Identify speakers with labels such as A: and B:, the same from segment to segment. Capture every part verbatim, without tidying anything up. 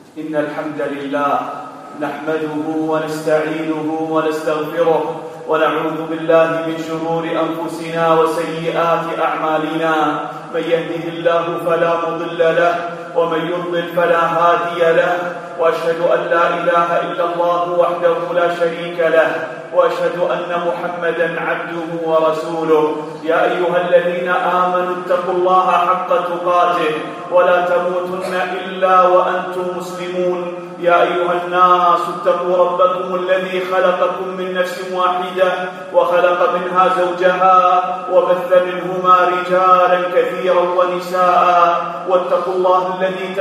A: إن الحمد لله نحمده ونستعينه ونستغفره ونعوذ بالله من شرور أنفسنا وسيئات أعمالنا. من يهده الله فلا مضل له ومن يضلل فلا هادي له، وأشهد أن لا إله إلا الله وحده لا شريك له، وأشهد أن محمدا عبده ورسوله. يا أيها الذين آمنوا اتقوا الله حق تقاته ولا تموتن إلا وأنتم مسلمون. يا أيها الناس اتقوا ربكم الذي خلقكم من نفس واحدة وخلق منها زوجها وبث منهما رجالا كثيرا ونساء، واتقوا الله الذي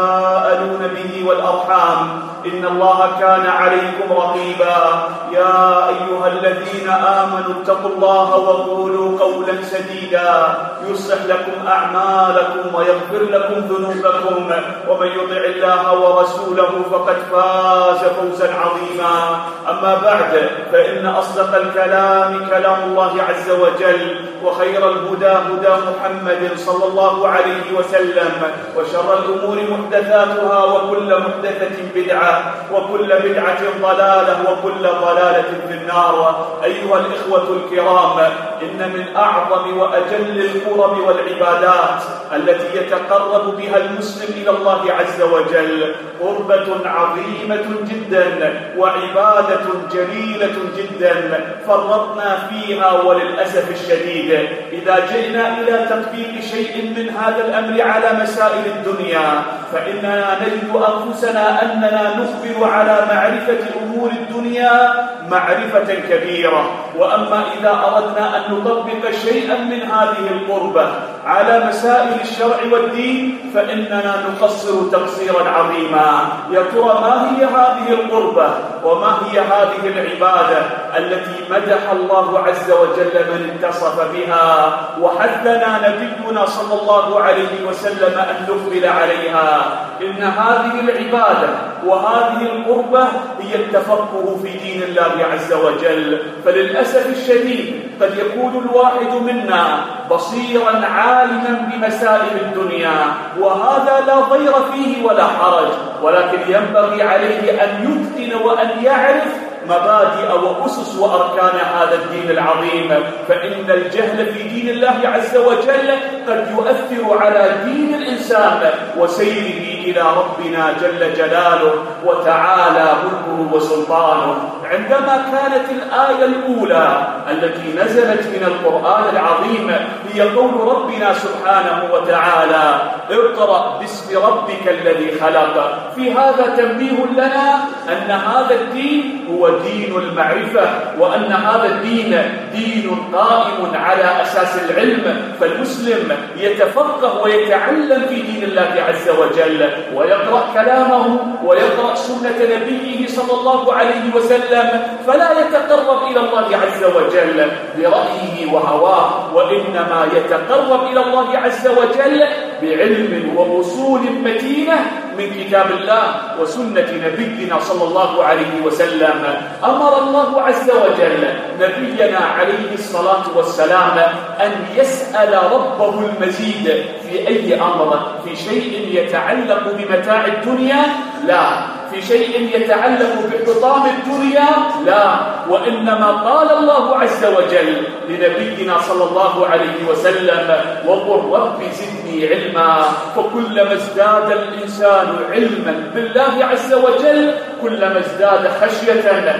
A: تساءلون به والأرحام إن الله كان عليكم رقيبا. يا أيها الذين آمنوا اتقوا الله وقولوا قولا سديدا يصلح لكم أعمالكم ويغفر لكم ذنوبكم، ومن يطع الله ورسوله فقد فاز فوزا عظيما. أما بعد، فإن أصدق الكلام كلام الله عز وجل، وخير الهدى هدى محمد صلى الله عليه وسلم، وشر الأمور محدثاتها، وكل محدثة بدعة، وكل بدعة ضلالة، وكل ضلالة في النار. أيها الإخوة الكرام، إن من أعظم وأجل القرب والعبادات التي يتقرب بها المسلم إلى الله عز وجل قربة عظيمة جدا وعبادة جليلة جدا فرطنا فيها وللأسف الشديد. إذا جئنا إلى تطبيق شيء من هذا الأمر على مسائل الدنيا فإننا نجد أنفسنا أننا نقبل على معرفة أمور الدنيا معرفة كبيرة، وأما إذا أردنا أن نطبق شيئا من هذه القربة على مسائل الشرع والدين فإننا نقصر تقصيرا عظيما. يا ترى ما هي هذه القربة وما هي هذه العبادة التي مدح الله عز وجل من اتصف بها وحثنا نبينا صلى الله عليه وسلم أن نقبل عليها؟ إن هذه العبادة وهذه القربة هي التفقه في دين الله عز وجل. فللأسف الشديد قد يكون الواحد منا بصيرا عالما بمسائل الدنيا، وهذا لا ضير فيه ولا حرج، ولكن ينبغي عليه أن يتقن وأن يعرف مبادئ وأسس وأركان هذا الدين العظيم. فإن الجهل في دين الله عز وجل قد يؤثر على دين الإنسان وسيره إلى ربنا جل جلاله وتعالى ملكه وسلطانه. عندما كانت الآية الأولى التي نزلت من القرآن العظيم هي قول ربنا سبحانه وتعالى: اقرأ باسم ربك الذي خلق، في هذا تنبيه لنا أن هذا الدين هو دين المعرفة، وأن هذا الدين دين قائم على أساس العلم. فالمسلم يتفقه ويتعلم في دين الله عز وجل ويقرأ كلامه ويقرأ سنة نبيه صلى الله عليه وسلم، فلا يتقرب إلى الله عز وجل برأيه وهواه، وإنما يتقرب إلى الله عز وجل بعلم وأصول متينة من كتاب الله وسنة نبينا صلى الله عليه وسلم. أمر الله عز وجل نبينا عليه الصلاة والسلام أن يسأل ربه المزيد في أي أمر، في شيء يتعلق بمتاع الدنيا؟ لا. في شيء يتعلق بحطام الدنيا؟ لا. وإنما قال الله عز وجل لنبينا صلى الله عليه وسلم: وقل رب زدني علما. فكلما ازداد الإنسان علما بالله عز وجل كلما ازداد خشية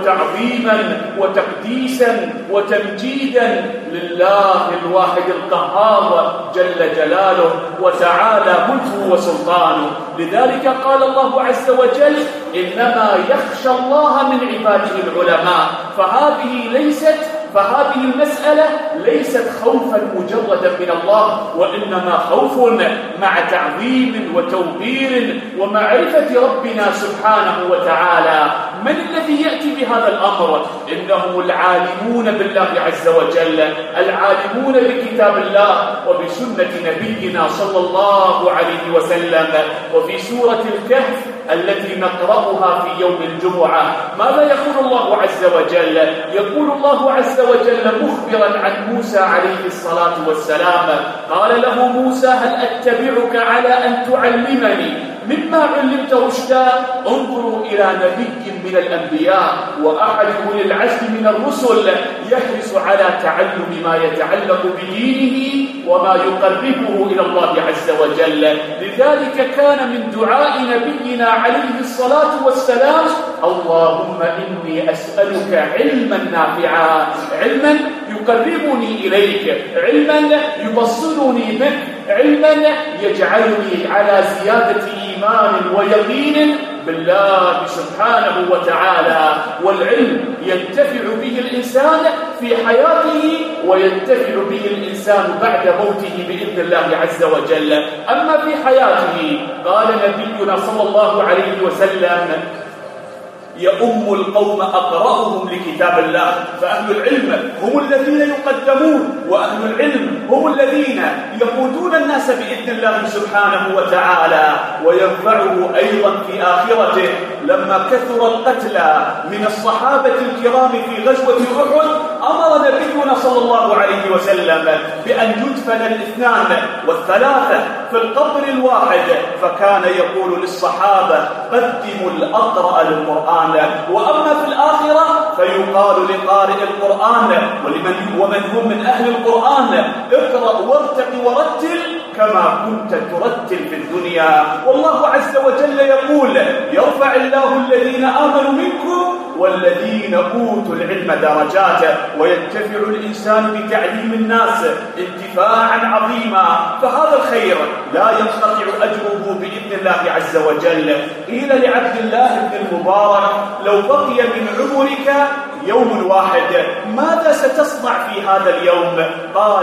A: وتعظيما وتقديسا وتمجيدا لله الواحد القهار جل جلاله وتعالى ملكه وسلطانه. لذلك قال الله عز وجل: إنما يخشى الله من عباده العلماء. فهذه ليست فهذه المسألة ليست خوفا مجردا من الله، وإنما خوف مع تعظيم وتوقير ومعرفة ربنا سبحانه وتعالى. من الذي يأتي بهذا الأمر؟ إنهم العالمون بالله عز وجل، العالمون بكتاب الله وبسنة نبينا صلى الله عليه وسلم. وفي سورة الكهف التي نقرأها في يوم الجمعة ماذا يقول الله عز وجل؟ يقول الله عز وجل مخبرا عن موسى عليه الصلاة والسلام: قال له موسى: هل أتبعك على أن تعلمني مما علمت رشدا؟ انظروا إلى نبي من الأنبياء وأحد أولي العزم من الرسل يحرص على تعلم ما يتعلق بدينه وما يقربه إلى الله عز وجل. لذلك كان من دعاء نبينا عليه الصلاة والسلام: اللهم إني أسألك علما نافعا، علما يقربني إليك، علما يبصرني بك، علما يجعلني على زيادة إيمان ويقين بالله سبحانه وتعالى. والعلم ينتفع به الإنسان في حياته وينتفع به الإنسان بعد موته بإذن الله عز وجل. أما في حياته قال نبينا صلى الله عليه وسلم: يؤم القوم أقرأهم لكتاب الله. فأهل العلم هم الذين يقدمون، وأهل العلم هم الذين يقودون الناس بإذن الله سبحانه وتعالى. وينفعه أيضا في آخرته لما كثر القتلى من الصحابة الكرام في غزوة أحد، أمر نبينا صلى الله عليه وسلم بأن يدفن الاثنان والثلاثة في القبر الواحد، فكان يقول للصحابة: قدموا الأقرأ للقرآن. وأما في الآخرة فيقال لقارئ القرآن ولمن ومن هم من أهل القرآن: اقرأ وارتق ورتل كما كنت ترتل في الدنيا. والله عز وجل يقول: يرفع الله الذين آمنوا منكم والذين أوتوا العلم درجات. وينتفع الإنسان بتعليم الناس انتفاعا عظيما، فهذا الخير لا ينقطع أجره بإذن الله عز وجل. قيل لعبد الله بن المبارك: لو بقي من عمرك يوم واحد ماذا ستصنع في هذا اليوم؟ قال: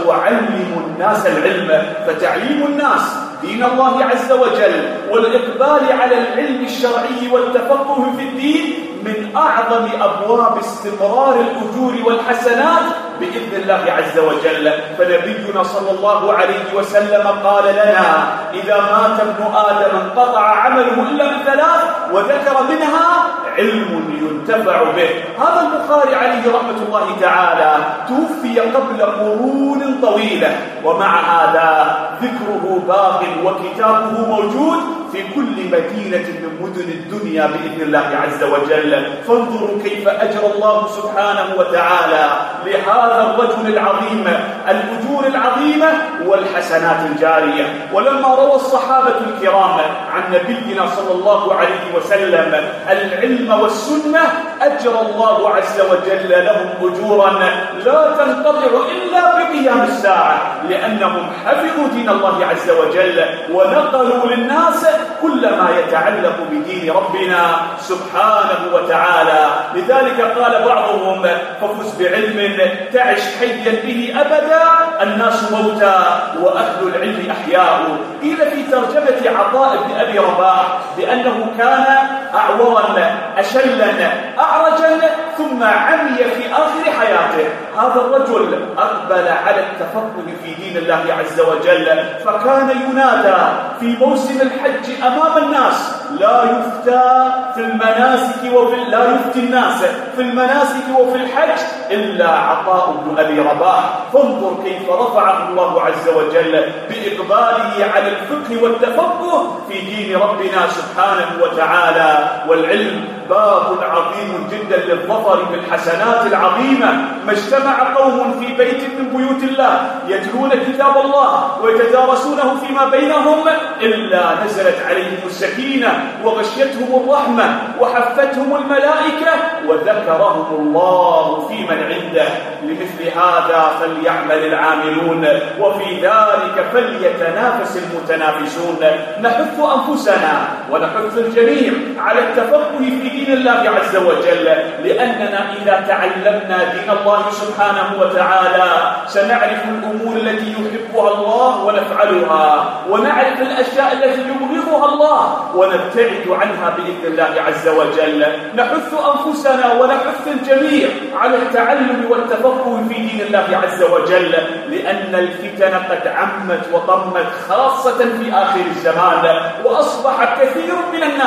A: سأعلم الناس العلم. فتعليم الناس دين الله عز وجل والإقبال على العلم الشرعي والتفقه في الدين من أعظم أبواب استمرار الأجور والحسنات بإذن الله عز وجل. فنبينا صلى الله عليه وسلم قال لنا: إذا مات ابن آدم انقطع عمله إلا من ثلاث، وذكر منها علم ينتفع به. هذا البخاري عليه رحمة الله تعالى توفي قبل قرون طويلة، ومع هذا ذكره باق وكتابه موجود في كل مدينة من مدن الدنيا بإذن الله عز وجل. فانظروا كيف أجرى الله سبحانه وتعالى لهذا الرجل العظيم الأجور العظيمة والحسنات الجارية. ولما روى الصحابة الكرام عن نبينا صلى الله عليه وسلم العلم والسنة، أجرى الله عز وجل لهم أجورا لا تنقطع إلا بقيام الساعة، لأنهم حفظوا دين الله عز وجل ونقلوا للناس كل ما يتعلق بدين ربنا سبحانه وتعالى. لذلك قال بعضهم: ففز بعلم تعش حيا به أبدا، الناس موتى وأهل العلم أحياء. قيل في ترجمة عطاء بن أبي رباح بأنه كان أعورا أشلا أعرجا ثم عمي في آخر حياته. هذا الرجل أقبل على التفقه في دين الله عز وجل، فكان ينادى في موسم الحج أمام الناس: لا يفتى في المناسك وفي لا يفتي الناس في المناسك وفي الحج إلا عطاء بن أبي رباح. فانظر كيف رفعه الله عز وجل بإقباله على الفقه والتفقه في دين ربنا سبحانه وتعالى. والعلم باب عظيم جدا للظفر بالحسنات العظيمة. ما اجتمع قوم في بيت من بيوت الله يتلون كتاب الله ويتدارسونه فيما بينهم إلا نزلت عليهم السكينة وغشيتهم الرحمة وحفتهم الملائكة وذكرهم الله في من عنده. لمثل هذا فليعمل العاملون وفي ذلك فليتنافس المتنافسون. نحث أنفسنا ونحث الجميع على التفقه في دين الله عز وجل، لأننا إذا تعلمنا دين الله سبحانه وتعالى سنعرف الأمور التي يحبها الله ونفعلها، ونعرف الأشياء التي يبغضها الله ونبتعد عنها بإذن الله عز وجل. نحث أنفسنا ونحث الجميع على التعلم والتفقه في دين الله عز وجل، لأن الفتن قد عمت وطمت خاصة في آخر الزمان، وأصبح كثير من الناس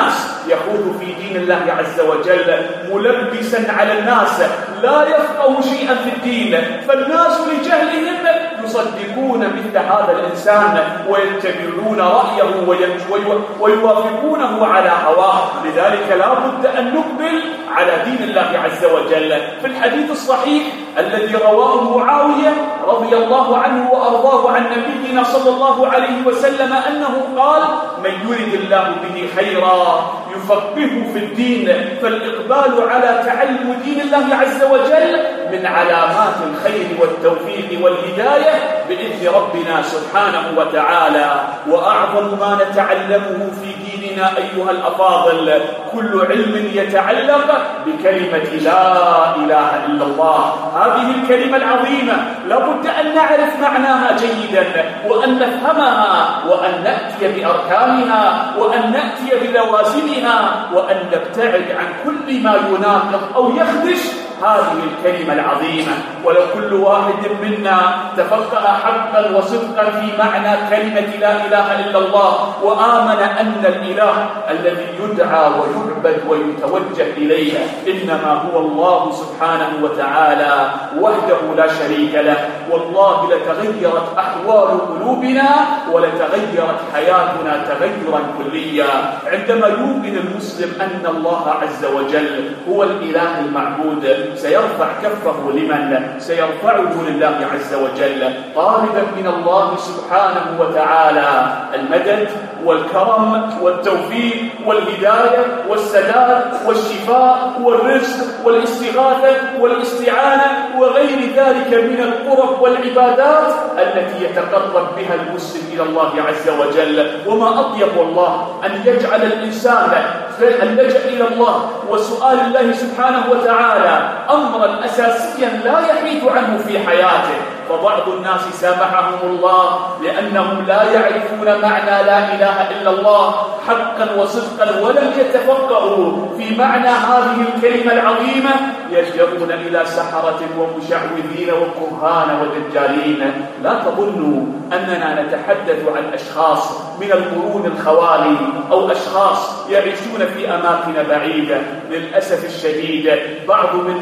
A: يخوض في دين الله عز وجل ملبسا على الناس لا يفقه شيئا في الدين، فالناس لجهلهم يصدقون مثل هذا الإنسان ويتبعون رأيه ويوافقونه على هواه. لذلك لا بد أن نقبل على دين الله عز وجل. في الحديث الصحيح الذي رواه معاوية رضي الله عنه وأرضاه عن نبينا صلى الله عليه وسلم أنه قال: من يرد الله به خيرا يفقهه في الدين. فالإقبال على تعلم دين الله عز وجل من علامات الخير والتوفيق والهداية بإذن ربنا سبحانه وتعالى. وأعظم ما نتعلمه في ديننا أيها الأفاضل كل علم يتعلق بكلمة لا إله إلا الله. هذه الكلمة العظيمة لابد أن نعرف معناها جيدا وأن نفهمها وأن نأتي بأركانها وأن نأتي بلوازمها وأن نبتعد عن كل ما يناقض أو يخدش هذه الكلمة العظيمة. ولو كل واحد منا تفقه حقا وصدقا في معنى كلمة لا إله إلا الله وآمن أن الإله الذي يدعى ويعبد ويتوجه إليه إنما هو الله سبحانه وتعالى وحده لا شريك له، والله لتغيرت أحوال قلوبنا ولتغيرت حياتنا تغيرا كليا عندما يؤمن المسلم أن الله عز وجل هو الإله المعبود. سيرفع كفه لمن؟ سيرفعه لله عز وجل طالبا من الله سبحانه وتعالى المدد والكرم والتوفيق والهداية والسداد والشفاء والرزق والاستغاثة والاستعانة وغير ذلك من القرب والعبادات التي يتقرب بها المسلم إلى الله عز وجل. وما أطيب الله أن يجعل الإنسان اللجأ إلى الله وسؤال الله سبحانه وتعالى أمرا أساسيا لا يحيد عنه في حياته. فبعض الناس سامحهم الله لأنهم لا يعرفون معنى لا إله إلا الله حقا وصدقا ولم يتفقهوا في معنى هذه الكلمة العظيمة، يلجؤون إلى سحرة ومشعوذين وكهان ودجالين. لا تظنوا أننا نتحدث عن أشخاص من القرون الخوالي أو أشخاص يعيشون في أماكن بعيدة. للأسف الشديد بعض من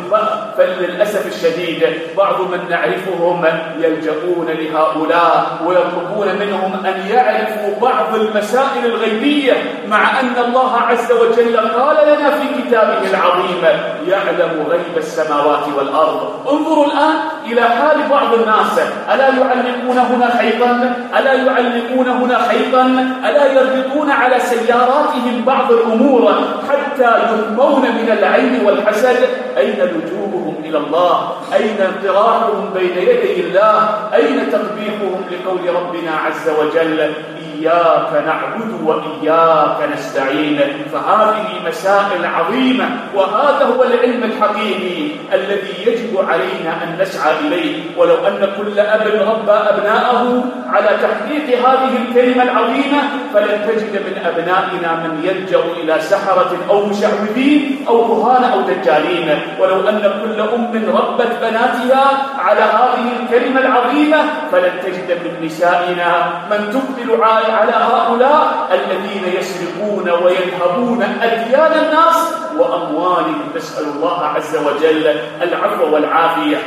A: فللأسف الشديد بعض من نعرفهم يلجؤون لهؤلاء ويطلبون منهم أن يعرفوا بعض المسائل الغيبية مع أن الله عز وجل قال لنا في كتابه العظيم: يعلم غيب السماوات والأرض. انظروا الآن إلى حال بعض الناس، ألا يعلقون هنا خيطا؟ ألا يعلقون هنا خيطا؟ ألا يربطون على سياراتهم بعض الأمور حتى يهمون من العين والحسد؟ أين لجوءهم إلى الله؟ أين انطراحهم بين يدي الله؟ أين تطبيقهم لقول ربنا عز وجل: إياك نعبد وإياك نستعين؟ فهذه مسائل عظيمة وهذا هو العلم الحقيقي الذي يجب علينا أن نسعى إليه. ولو أن كل أب ربى أبناءه على تحقيق هذه الكلمة العظيمة فلن تجد من أبنائنا من يلجأ إلى سحرة أو مشعوذين أو كهان أو دجالين. ولو أن كل أم ربت بناتها على هذه الكلمة العظيمة فلن تجد من نسائنا من تقبل على هؤلاء الذين يسرقون وينهبون أديان الناس وأموالهم. نسأل الله عز وجل العفو والعافية.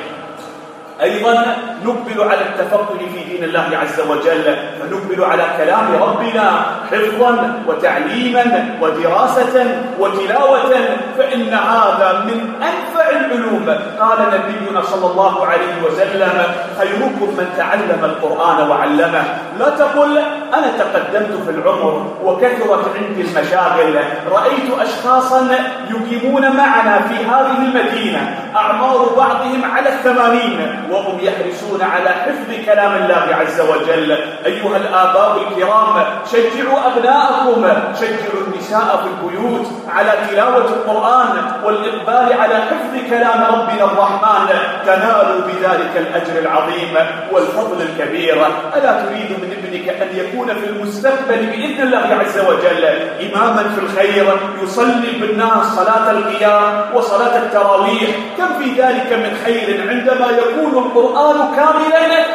A: أيضا نقبل على التفقه في دين الله عز وجل، فنقبل على كلام ربنا حفظا وتعليما ودراسة وتلاوة، فإن هذا من أنفع العلوم. قال نبينا صلى الله عليه وسلم: خيركم من تعلم القرآن وعلمه. لا تقل أنا تقدمت في العمر وكثرت عندي المشاغل. رأيت أشخاصا يقيمون معنا في هذه المدينة أعمار بعضهم على الثمانين وهم يحرصون على حفظ كلام الله عز وجل. أيها الآباء الكرام، شجعوا أبناءكم، شجعوا النساء في البيوت على تلاوة القرآن والإقبال على حفظ كلام ربنا الرحمن، تنالوا بذلك الأجر العظيم والفضل الكبير. ألا تريد من ابنك أن يكون في المستقبل بإذن الله عز وجل إماما في الخير، يصلي بالناس صلاة القيام وصلاة التراويح؟ كم في ذلك من خير عندما يكون القرآن كاملا في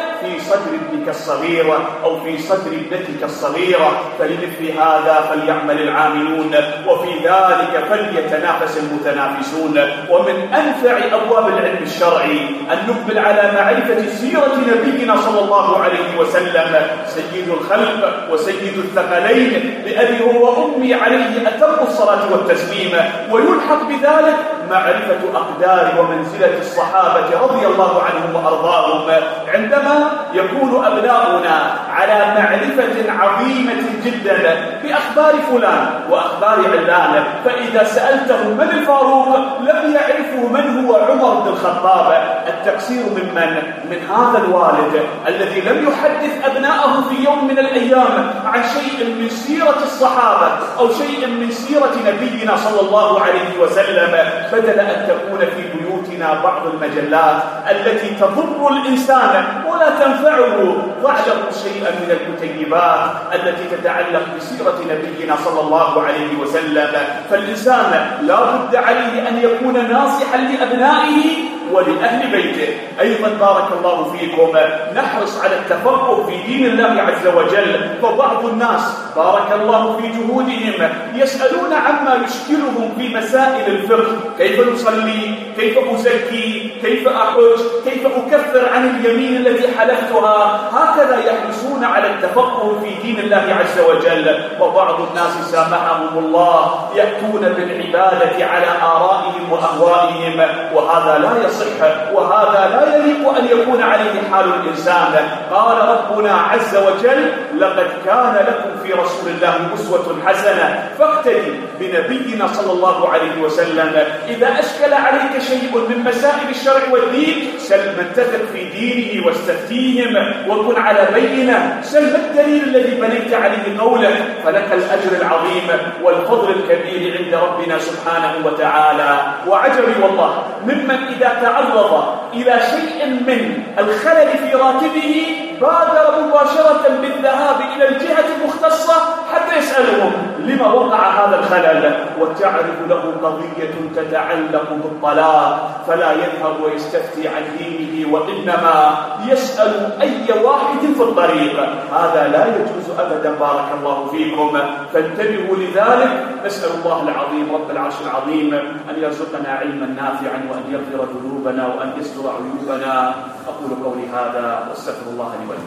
A: صدر ابنك الصغير أو في صدر ابنتك الصغيرة، فلمثل هذا فليعمل العاملون وفي ذلك فليتنافس المتنافسون. ومن أنفع أبواب العلم الشرعي أن نقبل على معرفة سيرة نبينا صلى الله عليه وسلم سيد الخلق وسيد الثقلين بأبي وأمي عليه أتم الصلاة والتسليم، ويلحق بذلك معرفة أقدار ومنزلة الصحابة رضي الله عنهم وأرضاهم. عندما يكون أبناؤنا على معرفة عظيمة جدا بأخبار فلان وأخبار علان، فإذا سألته من الفاروق لم يعرفه من هو عمر بن الخطاب، التقصير ممن؟ من هذا الوالد الذي لم يحدث أبناءه في يوم من الأيام عن شيء من سيرة الصحابة أو شيء من سيرة نبينا صلى الله عليه وسلم، بدل أن تكون في بيوتنا بعض المجلات التي تضر الإنسان ولا تنفعه، ضعله شيئا من الكتيبات التي تتعلق بسيرة نبينا صلى الله عليه وسلم. فالإنسان لا بد عليه أن يكون ناصحا لأبنائه ولأهل بيته. أيضا بارك الله فيكم نحرص على التفقه في دين الله عز وجل، فبعض الناس بارك الله في جهودهم يسألون عما يشكلهم في مسائل الفقه: كيف نصلي؟ كيف أزكي؟ كيف أحج؟ كيف أكفر عن اليمين التي حلفتها؟ هكذا يحرصون على التفقه في دين الله عز وجل. وبعض الناس سامحهم الله يأتون بالعبادة على آرائهم وأهوائهم، وهذا لا يصح وهذا لا يليق أن يكون عليه حال الإنسان. قال ربنا عز وجل: لقد كان لكم في رسول الله أسوة حسنة فاقتدي بنبينا صلى الله عليه وسلم. إذا أشكل عليك شيء من مسائل الشرع والدين سل من تثق في دينه واستفتيهم وكن على بينة، سل الدليل الذي بنيت عليه قولك، فلك الأجر العظيم والفضل الكبير عند ربنا سبحانه وتعالى. وعجبي والله ممن إذا تعرض إلى شيء من الخلل في راتبه بادر مباشرة بالذهاب إلى الجهة المختصة حتى يسألهم لما وقع هذا الخلل، وتعرف له قضية تتعلق بالطلاق فلا يذهب ويستفتي عن دينه وإنما يسأل أي واحد في الطريق. هذا لا يجوز أبدا بارك الله فيكم، فانتبهوا لذلك. نسأل الله العظيم رب العرش العظيم أن يرزقنا علما نافعا وأن يغفر ذنوبنا وأن يستر عيوبنا. أقول قولي هذا واستغفر الله لي ولكم.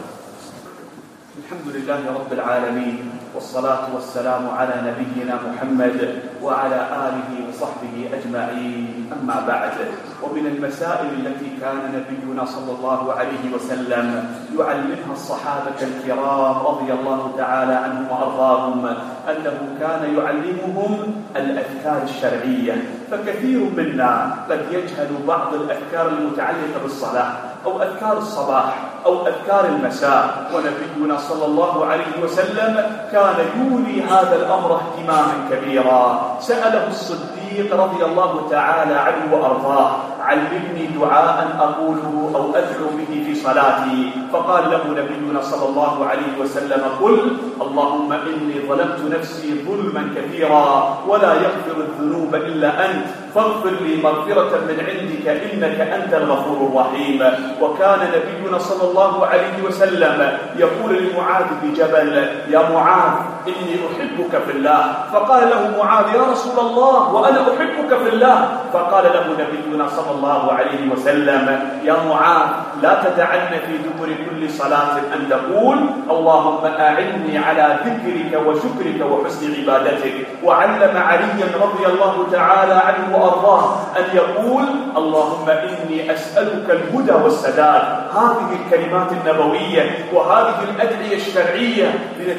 A: الحمد لله رب العالمين، والصلاة والسلام على نبينا محمد وعلى آله وصحبه أجمعين. أما بعد، ومن المسائل التي كان نبينا صلى الله عليه وسلم يعلمها الصحابة الكرام رضي الله تعالى عنهم وأرضاهم أنه كان يعلمهم الأذكار الشرعية. فكثير منا قد يجهل بعض الأذكار المتعلقة بالصلاة أو أذكار الصباح أو أذكار المساء، ونبينا صلى الله عليه وسلم كان يولي هذا الأمر اهتماما كبيرا. سأله الصديق رضي الله تعالى عنه وأرضاه: علمني دعاء أقوله أو أدعو به في صلاتي. فقال له نبينا صلى الله عليه وسلم: قل اللهم إني ظلمت نفسي ظلما كثيرا ولا يغفر الذنوب إلا أنت فاغفر لي مغفرة من عندك إنك أنت الغفور الرحيم. وكان نبينا صلى الله عليه وسلم يقول لمعاذ بن جبل: يا معاذ إني أحبك في الله. فقال له معاذ: يا رسول الله وأنا أحبك في الله. فقال له نبينا صلى الله عليه وسلم: يا معاذ لا تدعن في دبر كل صلاة أن تقول اللهم أعني على ذكرك وشكرك وحسن عبادتك. وعلم عليا رضي الله تعالى عنه وأرضاه أن يقول اللهم إني أسألك الهدى والسداد. هذه الكلمات النبوية وهذه الأدعية الشرعية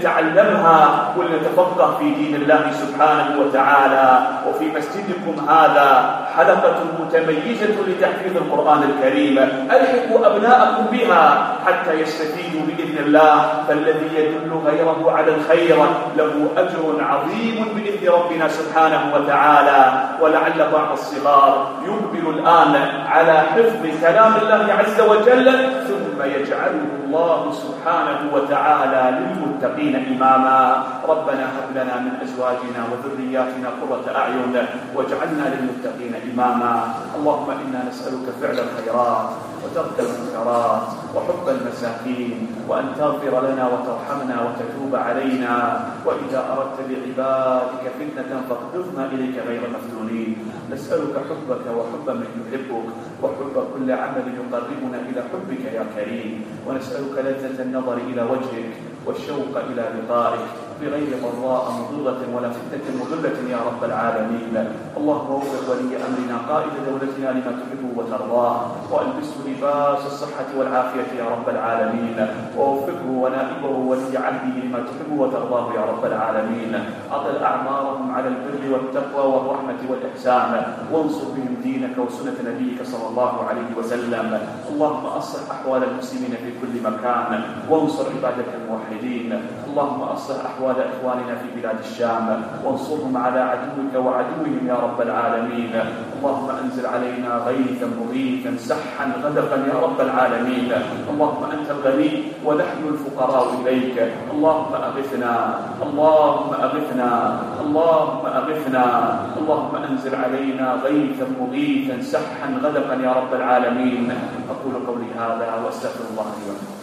A: لنتعلمها ولنتفقه في دين الله سبحانه وتعالى. وفي مسجدكم هذا حلقة متميزة لتحفيظ القرآن الكريم، ألحقوا أبناءكم بها حتى يستفيدوا بإذن الله، فالذي يدل غيره على الخير له أجر عظيم بإذن ربنا سبحانه وتعالى. ولعل بعض الصغار يقبل الآن على حفظ كلام الله عز وجل ثم يجعله الله سبحانه وتعالى للمتقين إماما. ربنا هب لنا من أزواجنا وذرياتنا قرة أعين واجعلنا للمتقين إماما. اللهم إنا نسألك فعل الخيرات وترك المنكرات وحب المساكين، وأن تغفر لنا وترحمنا وتتوب علينا. وإذا أردت بعبادك فتنة فاقبضنا إليك غير مفتونين. نسألك حبك وحب من يحبك وحب كل عمل يقربنا إلى حبك يا كريم. ونسألك لذة النظر إلى وجهك والشوق إلى لقائك بغير ضراء مضرة ولا فتنة مضلة يا رب العالمين. اللهم وفق ولي أمرنا قائد دولتنا لما تحب وترضاه، وألبسه لباس الصحة والعافية يا رب العالمين، ووفقه ونائبه ولي عهده لما تحب وترضاه يا رب العالمين. أطل أعمارهم على البر والتقوى والرحمة والإحسان، وانصر بهم دينك وسنة نبيك صلى الله عليه وسلم. اللهم أصلح أحوال المسلمين في كل مكان، وانصر عبادك الموحدين. اللهم أصلح أحوال إخواننا في بلاد الشام، وانصرهم على عدوك وعدوهم يا رب العالمين. اللهم أنزل علينا غيثا مغيثا سحا غدقا يا رب العالمين. اللهم أنت الغني ونحن الفقراء إليك. اللهم أغثنا، اللهم أغثنا، اللهم أغثنا. اللهم أنزل علينا غيثا مغيثا سحا غدقا يا رب العالمين. أقول قولي هذا وأستغفر الله لي ولكم.